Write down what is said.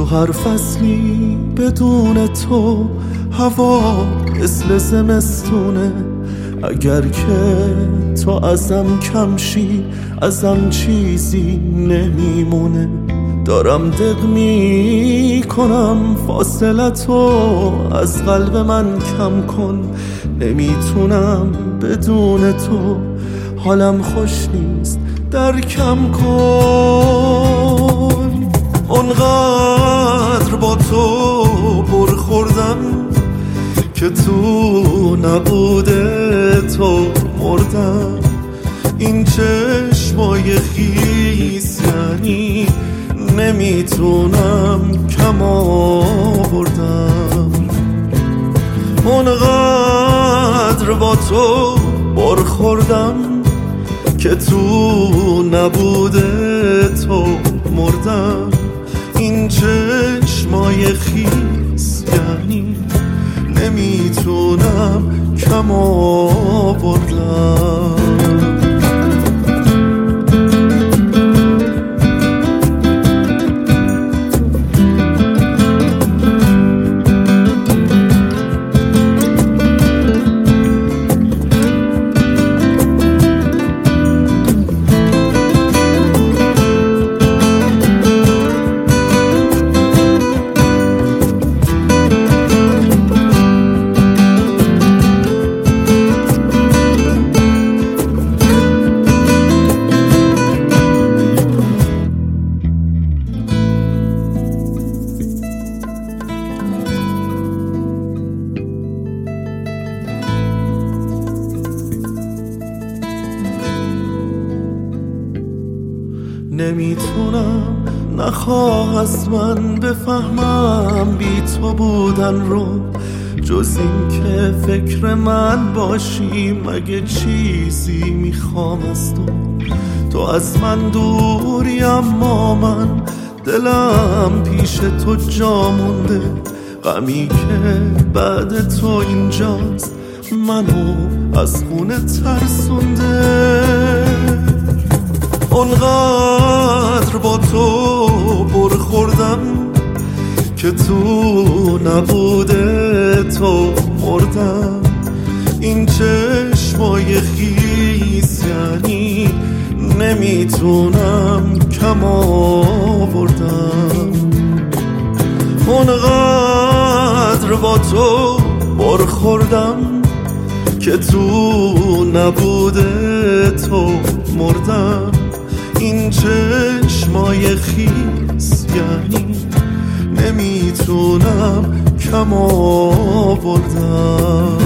هر فصلی بدون تو هوا مثل زمستونه. اگر که تو ازم کم شی ازم چیزی نمیمونه. دارم دق میکنم فاصلتو از قلب من کم کن. نمیتونم بدون تو حالم خوش نیست درکم کن. اونقدر با تو برخوردم که تو نبوده تو مردم. این چشمای خیس یعنی نمیتونم کم آوردم. اونقدر با تو برخوردم که تو نبوده تو مردم. این چشمای خیس یعنی نمیتونم کم آوردم. نمیتونم نخواه از من بفهمم بی تو بودن رو. جز این که فکر من باشی مگه چیزی میخوام از تو. تو از من دوری اما من دلم پیش تو جا مونده. غمی که بعد تو اینجاست منو از خونه ترسونده. اونقدر با تو برخوردم که تو نبوده تو مردم. این چشمای خیس یعنی نمیتونم کم آوردم. اونقدر با تو برخوردم که تو نبوده تو مردم. این چشمای خیس یعنی نمیتونم کم آوردم.